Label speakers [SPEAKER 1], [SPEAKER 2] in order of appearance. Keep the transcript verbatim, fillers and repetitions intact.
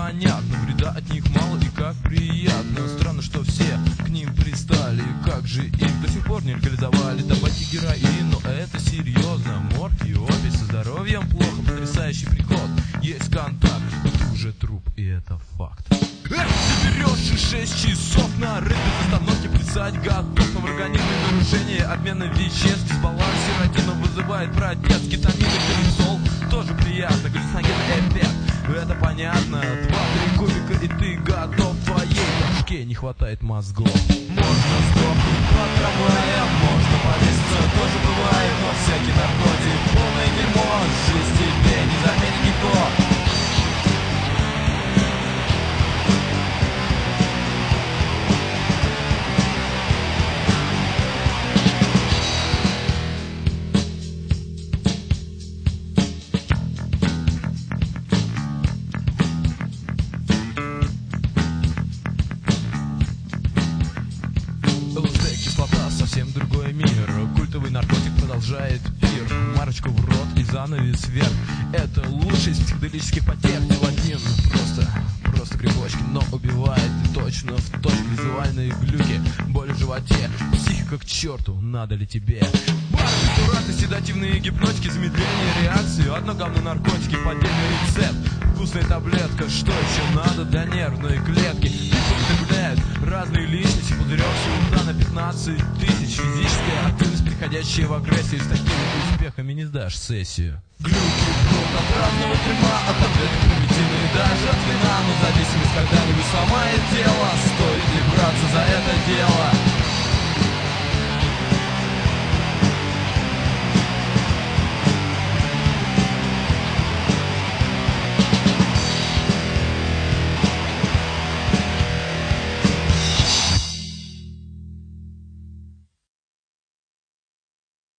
[SPEAKER 1] понятно, вреда от них мало и как приятно. Странно, что все к ним пристали, как же их до сих пор не легализовали. Табаки, героин, но это серьезно. Морфий, опий, со здоровьем плохо, потрясающий приход. Есть контакт, но ты уже труп, и это факт. Эх, ты берешь и шесть часов на рынке без остановки плясать готов. Но в организме нарушение обмена веществ, дисбаланс серотина вызывает протест. Кетамин и корtisол тоже приятно, галлюциногенный эффект, это понятно. Два-три кубика и ты готов, в твоей башке не хватает мозгов. Можно сдохнуть под трамваем, можно повеситься, тоже бывает. Но всякий наркотик полное дерьмо, жизнь тебе не заменит никто. Совсем другой мир. Культовый наркотик продолжает пир. Марочку в рот и занавес вверх. Это лучший из психоделических потерь. Один просто, просто грибочки, но убивает и точно в точку. Визуальные глюки, боль в животе, психика к черту, надо ли тебе? Барбитураты, седативные гипнотики, замедление реакции. Одно говно наркотики, поддельный рецепт. Вкусная таблетка, что еще надо для нервной клетки? Гуляют разные личности, пузырек сюда на пятнадцать тысяч. Физическая активность, приходящая в агрессию. С такими успехами не сдашь сессию. Глюки, от разного дерьма, от таблеток, примитивные, даже от вина. Но зависимость, когда